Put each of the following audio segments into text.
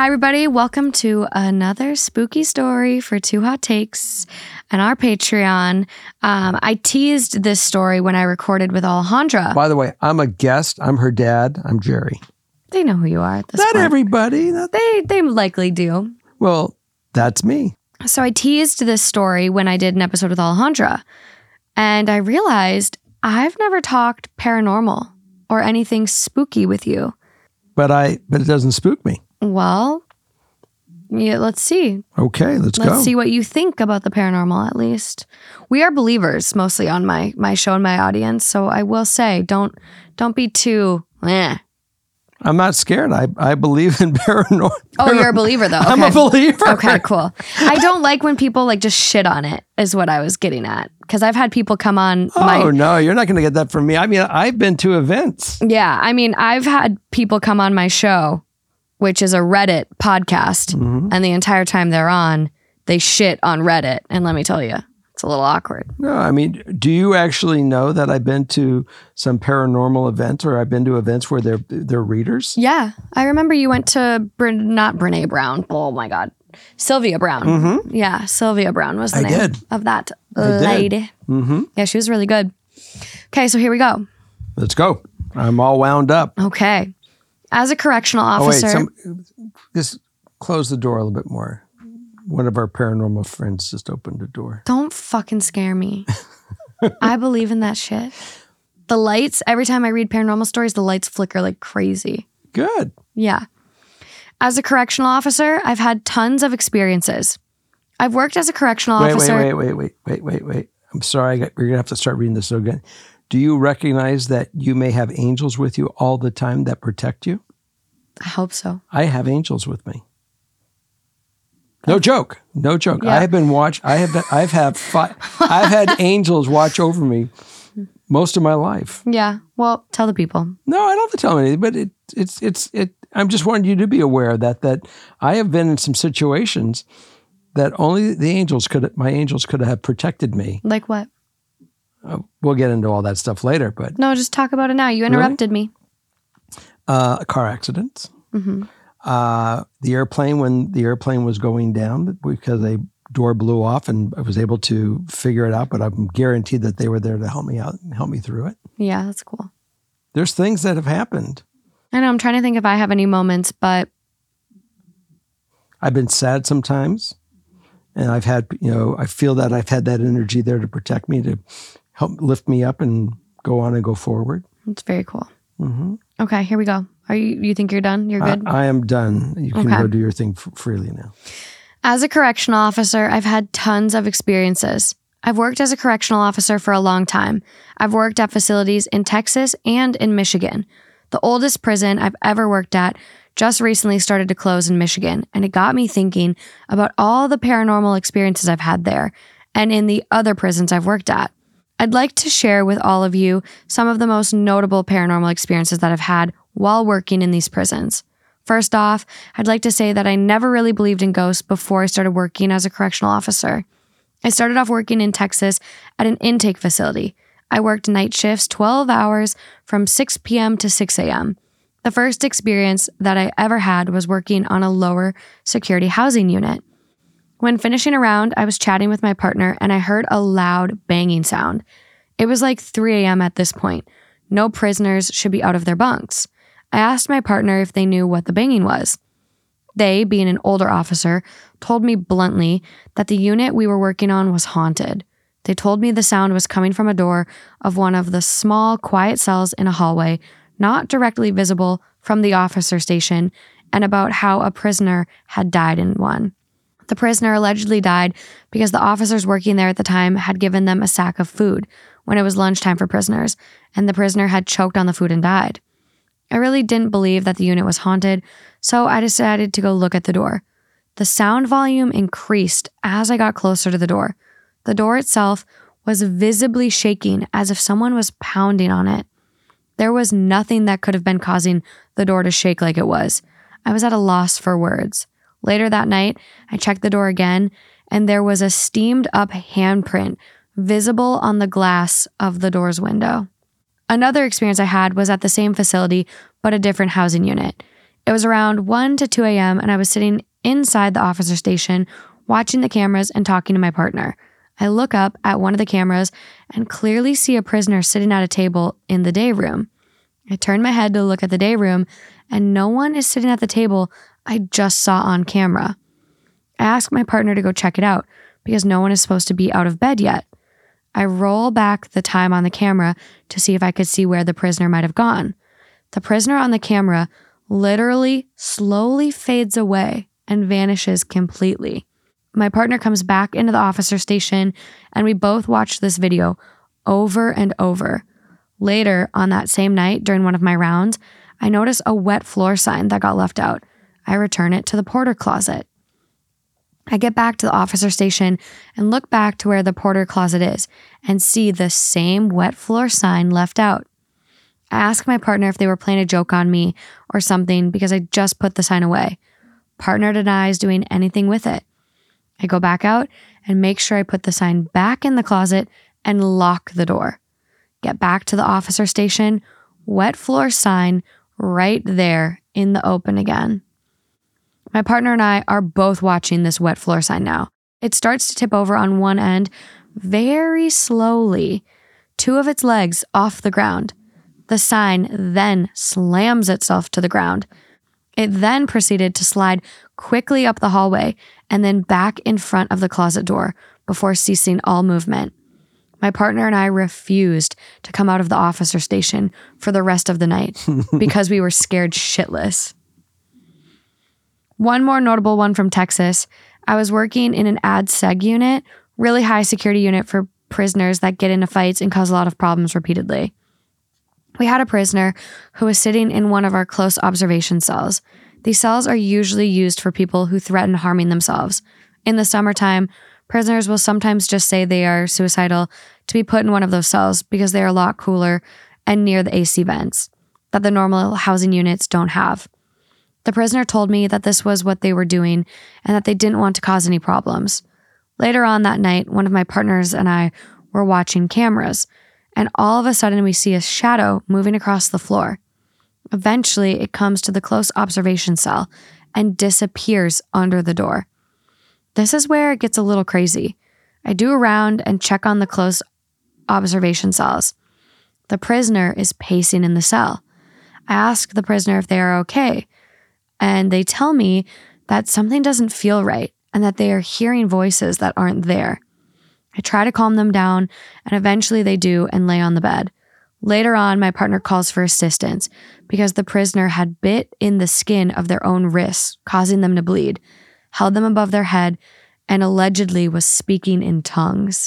Hi, everybody. Welcome to another spooky story for Two Hot Takes and our Patreon. I teased this story when I recorded with Alejandra. By the way, I'm a guest. I'm her dad. I'm Jerry. They know who you are at this Not point. everybody. They likely do. Well, that's me. So I teased this story when I did an episode with Alejandra. And I realized I've never talked paranormal or anything spooky with you. But it doesn't spook me. Well, yeah, let's see. Okay, let's go. Let's see what you think about the paranormal, at least. We are believers mostly on my show and my audience. So I will say, don't be too, I'm not scared. I believe in paranormal. Oh, you're a believer though. Okay. I'm a believer. Okay, cool. I don't like when people like just shit on it is what I was getting at. Because I've had people come on no, you're not going to get that from me. I mean, I've been to events. Yeah, I mean, I've had people come on my show, which is a Reddit podcast, and the entire time they're on, they shit on Reddit. And let me tell you, it's a little awkward. No, I mean, do you actually know that I've been to some paranormal events, or I've been to events where they're readers? Yeah, I remember you went to not Brene Brown. Oh my God, Sylvia Brown. Mm-hmm. Yeah, Sylvia Brown was the name of that lady. Mm-hmm. Yeah, she was really good. Okay, so here we go. Let's go. I'm all wound up. Okay. As a correctional officer. Oh, wait, just close the door a little bit more. One of our paranormal friends just opened the door. Don't fucking scare me. I believe in that shit. The lights, every time I read paranormal stories, the lights flicker like crazy. Good. Yeah. As a correctional officer, I've had tons of experiences. I've worked as a correctional officer. Wait. I'm sorry. We're going to have to start reading this again. Do you recognize that you may have angels with you all the time that protect you? I hope so. I have angels with me. No joke. Yeah. I have been I've had angels watch over me most of my life. Yeah. Well, tell the people. No, I don't have to tell them anything, but I'm just wanting you to be aware that I have been in some situations that only my angels could have protected me. Like what? We'll get into all that stuff later, but no, just talk about it now. You interrupted me. A car accident. Mm-hmm. When the airplane was going down because a door blew off, and I was able to figure it out, but I'm guaranteed that they were there to help me out and help me through it. Yeah, that's cool. There's things that have happened. I know. I'm trying to think if I have any moments, but I've been sad sometimes, and I feel that I've had that energy there to protect me, to help lift me up and go on and go forward. It's very cool. Mm-hmm. Okay, here we go. You think you're done? You're good? I am done. You can go do your thing freely now. As a correctional officer, I've had tons of experiences. I've worked as a correctional officer for a long time. I've worked at facilities in Texas and in Michigan. The oldest prison I've ever worked at just recently started to close in Michigan, and it got me thinking about all the paranormal experiences I've had there and in the other prisons I've worked at. I'd like to share with all of you some of the most notable paranormal experiences that I've had while working in these prisons. First off, I'd like to say that I never really believed in ghosts before I started working as a correctional officer. I started off working in Texas at an intake facility. I worked night shifts 12 hours from 6 p.m. to 6 a.m. The first experience that I ever had was working on a lower security housing unit. When finishing a round, I was chatting with my partner and I heard a loud banging sound. It was like 3 a.m. at this point. No prisoners should be out of their bunks. I asked my partner if they knew what the banging was. They, being an older officer, told me bluntly that the unit we were working on was haunted. They told me the sound was coming from a door of one of the small, quiet cells in a hallway, not directly visible from the officer station, and about how a prisoner had died in one. The prisoner allegedly died because the officers working there at the time had given them a sack of food when it was lunchtime for prisoners, and the prisoner had choked on the food and died. I really didn't believe that the unit was haunted, so I decided to go look at the door. The sound volume increased as I got closer to the door. The door itself was visibly shaking as if someone was pounding on it. There was nothing that could have been causing the door to shake like it was. I was at a loss for words. Later that night, I checked the door again, and there was a steamed up handprint visible on the glass of the door's window. Another experience I had was at the same facility, but a different housing unit. It was around 1 to 2 a.m. and I was sitting inside the officer station watching the cameras and talking to my partner. I look up at one of the cameras and clearly see a prisoner sitting at a table in the day room. I turn my head to look at the day room and no one is sitting at the table I just saw on camera. I ask my partner to go check it out because no one is supposed to be out of bed yet. I roll back the time on the camera to see if I could see where the prisoner might have gone. The prisoner on the camera literally slowly fades away and vanishes completely. My partner comes back into the officer station and we both watch this video over and over. Later on that same night during one of my rounds, I notice a wet floor sign that got left out. I return it to the porter closet. I get back to the officer station and look back to where the porter closet is and see the same wet floor sign left out. I ask my partner if they were playing a joke on me or something because I just put the sign away. Partner denies doing anything with it. I go back out and make sure I put the sign back in the closet and lock the door. Get back to the officer station, wet floor sign right there in the open again. My partner and I are both watching this wet floor sign now. It starts to tip over on one end very slowly, 2 of its legs off the ground. The sign then slams itself to the ground. It then proceeded to slide quickly up the hallway and then back in front of the closet door before ceasing all movement. My partner and I refused to come out of the officer station for the rest of the night because we were scared shitless. One more notable one from Texas. I was working in an ad seg unit, really high security unit for prisoners that get into fights and cause a lot of problems repeatedly. We had a prisoner who was sitting in one of our close observation cells. These cells are usually used for people who threaten harming themselves. In the summertime, prisoners will sometimes just say they are suicidal to be put in one of those cells because they are a lot cooler and near the AC vents that the normal housing units don't have. The prisoner told me that this was what they were doing and that they didn't want to cause any problems. Later on that night, one of my partners and I were watching cameras, and all of a sudden we see a shadow moving across the floor. Eventually, it comes to the close observation cell and disappears under the door. This is where it gets a little crazy. I do a round and check on the close observation cells. The prisoner is pacing in the cell. I ask the prisoner if they are okay, and they tell me that something doesn't feel right and that they are hearing voices that aren't there. I try to calm them down, and eventually they do and lay on the bed. Later on, my partner calls for assistance because the prisoner had bit in the skin of their own wrists, causing them to bleed, held them above their head, and allegedly was speaking in tongues.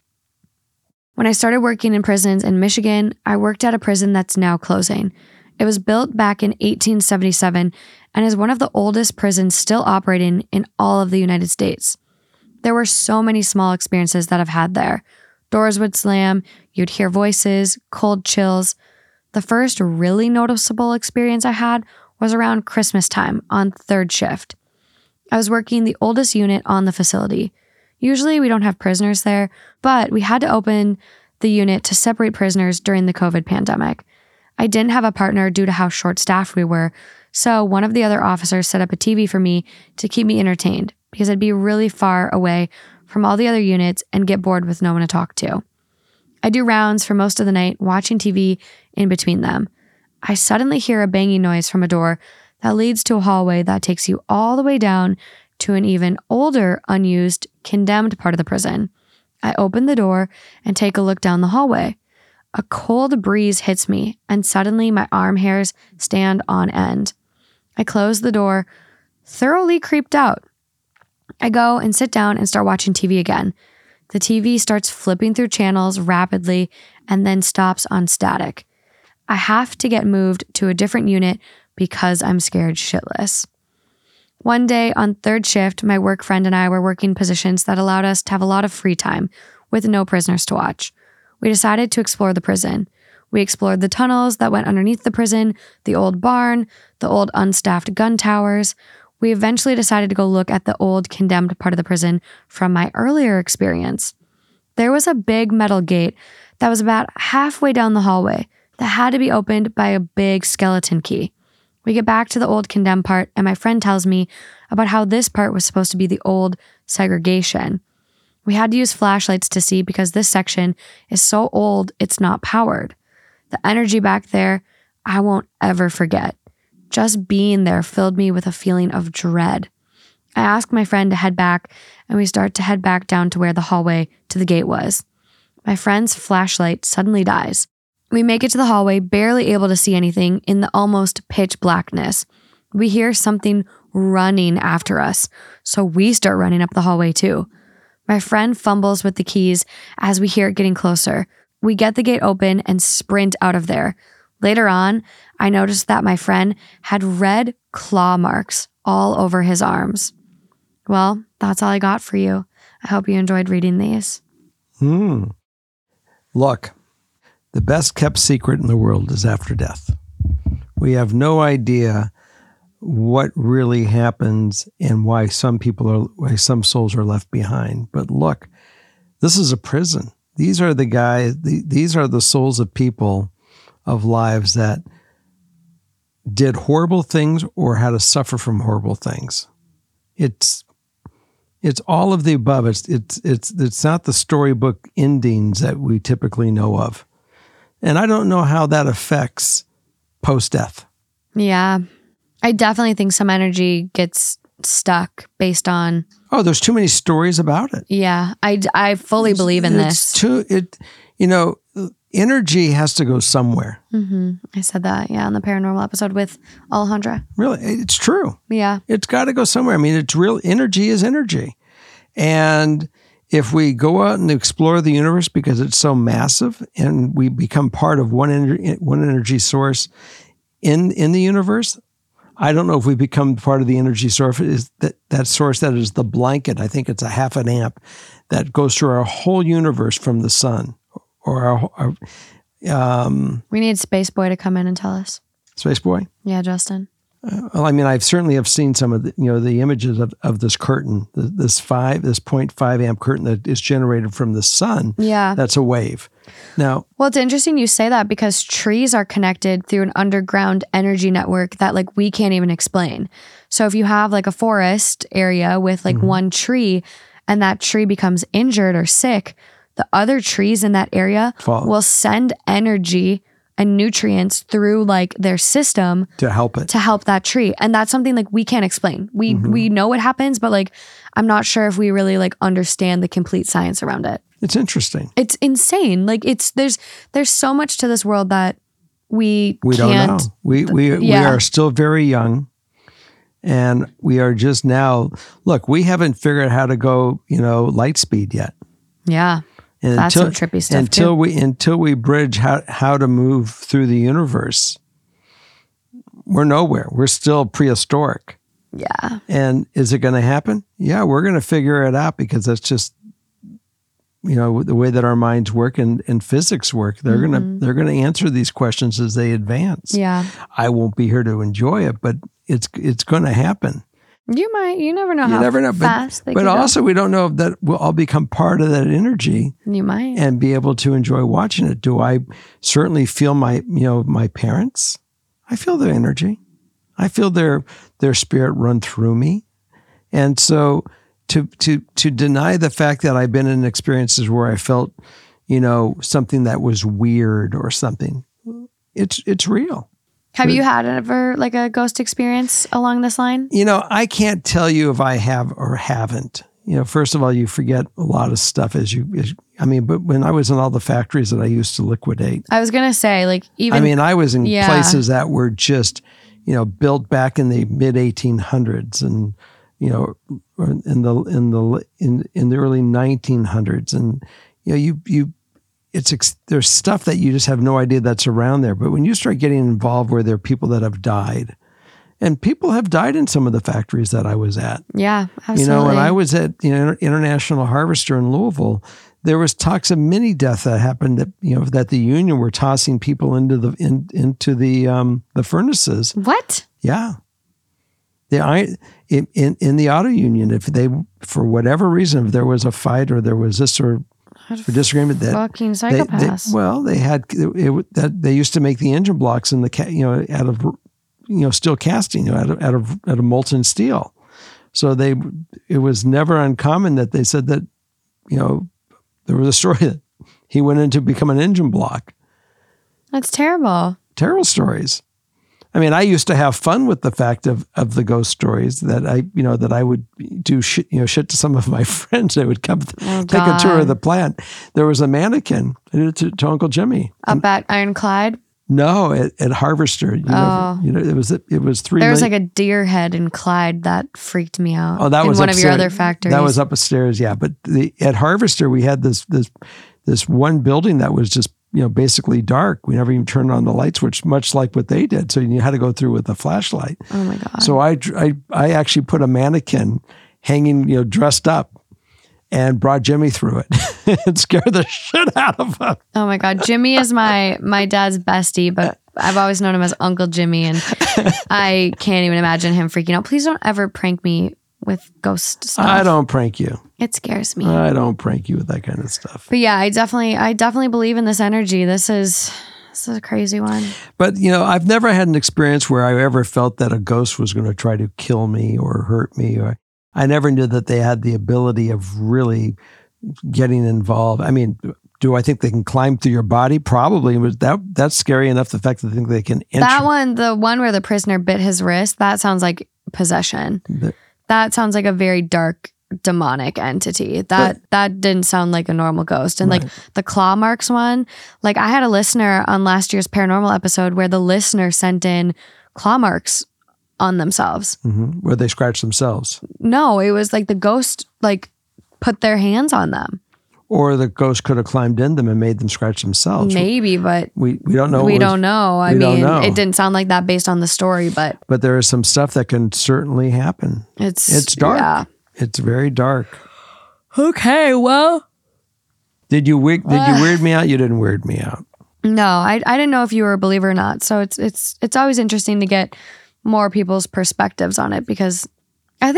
When I started working in prisons in Michigan, I worked at a prison that's now closing. It was built back in 1877 and is one of the oldest prisons still operating in all of the United States. There were so many small experiences that I've had there. Doors would slam, you'd hear voices, cold chills. The first really noticeable experience I had was around Christmas time on third shift. I was working the oldest unit on the facility. Usually we don't have prisoners there, but we had to open the unit to separate prisoners during the COVID pandemic. I didn't have a partner due to how short-staffed we were, so one of the other officers set up a TV for me to keep me entertained because I'd be really far away from all the other units and get bored with no one to talk to. I do rounds for most of the night, watching TV in between them. I suddenly hear a banging noise from a door that leads to a hallway that takes you all the way down to an even older, unused, condemned part of the prison. I open the door and take a look down the hallway. A cold breeze hits me, and suddenly my arm hairs stand on end. I close the door, thoroughly creeped out. I go and sit down and start watching TV again. The TV starts flipping through channels rapidly and then stops on static. I have to get moved to a different unit because I'm scared shitless. One day on third shift, my work friend and I were working positions that allowed us to have a lot of free time with no prisoners to watch. We decided to explore the prison. We explored the tunnels that went underneath the prison, the old barn, the old unstaffed gun towers. We eventually decided to go look at the old condemned part of the prison from my earlier experience. There was a big metal gate that was about halfway down the hallway that had to be opened by a big skeleton key. We get back to the old condemned part, and my friend tells me about how this part was supposed to be the old segregation. We had to use flashlights to see because this section is so old it's not powered. The energy back there, I won't ever forget. Just being there filled me with a feeling of dread. I ask my friend to head back, and we start to head back down to where the hallway to the gate was. My friend's flashlight suddenly dies. We make it to the hallway, barely able to see anything in the almost pitch blackness. We hear something running after us, so we start running up the hallway too. My friend fumbles with the keys as we hear it getting closer. We get the gate open and sprint out of there. Later on, I noticed that my friend had red claw marks all over his arms. Well, that's all I got for you. I hope you enjoyed reading these. Look, the best kept secret in the world is after death. We have no idea what really happens and why some souls are left behind. But look, this is a prison. These are the guys, these are the souls of people, of lives that did horrible things or had to suffer from horrible things. It's all of the above. It's not the storybook endings that we typically know of. And I don't know how that affects post-death. Yeah. I definitely think some energy gets stuck based on... Oh, there's too many stories about it. Yeah. I fully believe in this. Energy has to go somewhere. Mm-hmm. I said that, on the paranormal episode with Alejandra. Really? It's true. Yeah. It's got to go somewhere. I mean, it's real. Energy is energy. And if we go out and explore the universe because it's so massive and we become part of one energy source in the universe, I don't know if we become part of the energy source. Is that source that is the blanket? I think it's a half an amp that goes through our whole universe from the sun. Or we need Space Boy to come in and tell us. Space Boy? Yeah, Justin. Well, I mean, I've certainly have seen some of the images of this curtain, this 0.5 amp curtain that is generated from the sun. Yeah, that's a wave. Now, well, it's interesting you say that because trees are connected through an underground energy network that we can't even explain. So if you have a forest area with one tree, and that tree becomes injured or sick, the other trees in that area will send energy and nutrients through their system to help that tree. And that's something we can't explain. We know what happens, but I'm not sure if we really understand the complete science around it. It's interesting. It's insane. There's so much to this world that we can't don't know. We are still very young. And we are just now, look, we haven't figured out how to go, light speed yet. Yeah. And that's some trippy stuff until we bridge how to move through the universe, we're nowhere. We're still prehistoric. Yeah. And is it going to happen? Yeah, we're going to figure it out because that's just the way that our minds work and physics work. They're going to answer these questions as they advance. Yeah. I won't be here to enjoy it, but it's going to happen. You might. You never know how fast they But also, go. we don't know if that we'll all become part of that energy. You might. And be able to enjoy watching it. Do I certainly feel my parents? I feel their energy. I feel their spirit run through me. And so to deny the fact that I've been in experiences where I felt, something that was weird or something, it's real. Have you had ever a ghost experience along this line? I can't tell you if I have or haven't. First of all, you forget a lot of stuff but when I was in all the factories that I used to liquidate. I was going to say I was in places that were just, built back in the mid 1800s and, in the early 1900s. And, there's stuff that you just have no idea that's around there. But when you start getting involved where there are people that have died, and people have died in some of the factories that I was at. Yeah, absolutely. When I was at International Harvester in Louisville, there was talks of mini death that happened that the union were tossing people into the furnaces. What? Yeah. In the auto union, if they, for whatever reason, if there was a fight or there was this or disagreement, that fucking psychopaths. They used to make the engine blocks in the out of steel casting, out of molten steel. So it was never uncommon that they said that, there was a story that he went in to become an engine block. That's terrible. Terrible stories. I mean, I used to have fun with the fact of the ghost stories that I would do shit to some of my friends. They would come take a tour of the plant. There was a mannequin. I did it to Uncle Jimmy. Up at Ironclad? No, at Harvester. It was 3 There was million. like a deer head in Clyde that freaked me out. Oh, that was in one upstairs. of your other factories. That was upstairs, yeah. But at Harvester, we had this one building that was just basically dark. We never even turned on the light switch, much like what they did. So you had to go through with a flashlight. Oh my God. So I actually put a mannequin hanging, dressed up, and brought Jimmy through it and scared the shit out of him. Oh my God. Jimmy is my dad's bestie, but I've always known him as Uncle Jimmy, and I can't even imagine him freaking out. Please don't ever prank me with ghost stuff. I don't prank you. It scares me. I don't prank you with that kind of stuff. But yeah, I definitely believe in this energy. This is a crazy one. But, I've never had an experience where I ever felt that a ghost was going to try to kill me or hurt me. Or I never knew that they had the ability of really getting involved. I mean, do I think they can climb through your body? Probably. That's scary enough, the fact that they think they can enter. That one, the one where the prisoner bit his wrist, that sounds like possession. That sounds like a very dark demonic entity. That didn't sound like a normal ghost. And like the claw marks one, like I had a listener on last year's paranormal episode where the listener sent in claw marks on themselves. Mm-hmm. Where they scratch themselves. No, it was like the ghost put their hands on them. Or the ghost could have climbed in them and made them scratch themselves. Maybe, but we don't know. We don't know. I mean, don't know. It didn't sound like that based on the story, but there is some stuff that can certainly happen. It's dark. Yeah. It's very dark. Okay, well. Did you weird me out? You didn't weird me out. No, I didn't know if you were a believer or not. So it's always interesting to get more people's perspectives on it, because I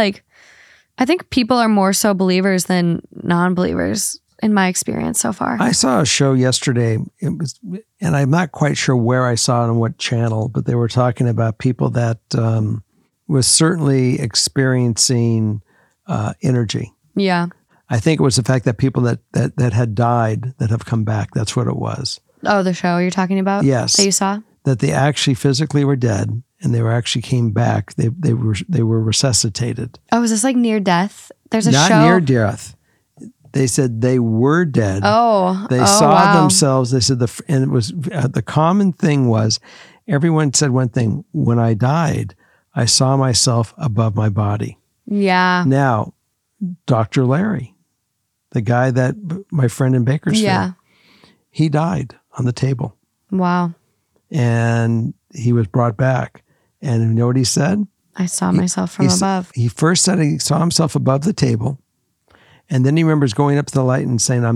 think people are more so believers than non-believers in my experience so far. I saw a show yesterday. And I'm not quite sure where I saw it on what channel, but they were talking about people that was certainly experiencing energy. Yeah. I think it was the fact that people that had died that have come back. That's what it was. Oh, the show you're talking about? Yes. That you saw? That they actually physically were dead, and they actually came back. They were resuscitated. Oh, is this like near death? There's a show. Not near death. They said they were dead. Oh, they saw themselves. They said and it was the common thing was everyone said one thing: when I died, I saw myself above my body. Yeah. Now, Dr. Larry, the guy that my friend in Bakersfield, he died on the table. Wow. And he was brought back. And you know what he said? I saw myself from above. He first said he saw himself above the table. And then he remembers going up to the light and saying,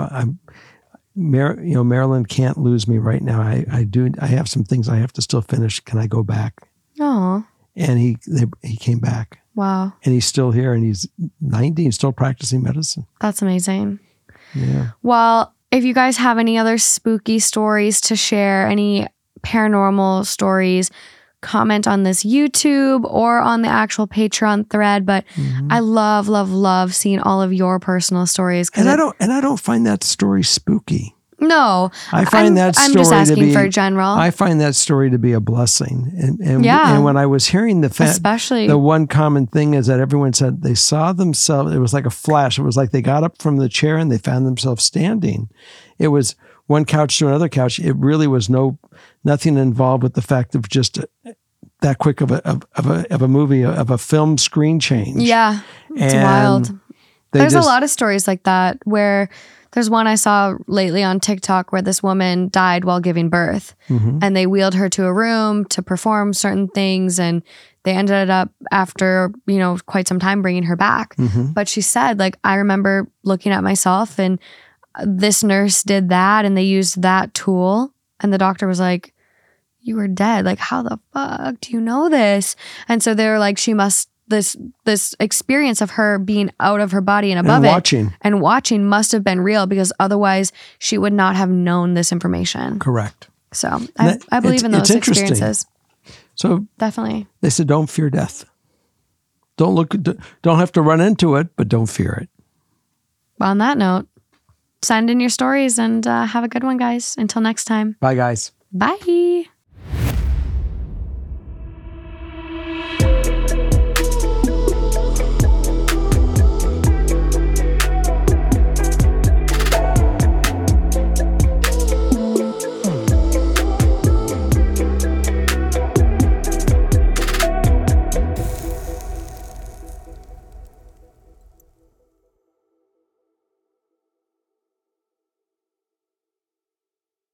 Marilyn can't lose me right now. I have some things I have to still finish. Can I go back? Oh. And he came back. Wow. And he's still here, and he's 90 and still practicing medicine. That's amazing. Yeah. Well, if you guys have any other spooky stories to share, any paranormal stories, comment on this YouTube or on the actual Patreon thread. But I love, love, love seeing all of your personal stories. And I don't find that story spooky. No, I find that story I'm just asking for general. I find that story to be a blessing. And when I was hearing especially the one common thing is that everyone said they saw themselves. It was like a flash. It was like they got up from the chair and they found themselves standing. It was one couch to another couch. It really was nothing involved with the fact of just that quick of a movie, of a film screen change. Yeah, it's wild. There's a lot of stories like that where. There's one I saw lately on TikTok where this woman died while giving birth, and they wheeled her to a room to perform certain things, and they ended up after, quite some time bringing her back. But she said, I remember looking at myself, and this nurse did that, and they used that tool, and the doctor was like, you were dead. How the fuck do you know this? And so they were like, she must... This experience of her being out of her body and above and watching must have been real, because otherwise she would not have known this information. Correct. So I believe in those experiences. So definitely. they said, don't fear death. Don't have to run into it, but don't fear it. Well, on that note, send in your stories and have a good one, guys. Until next time. Bye, guys. Bye.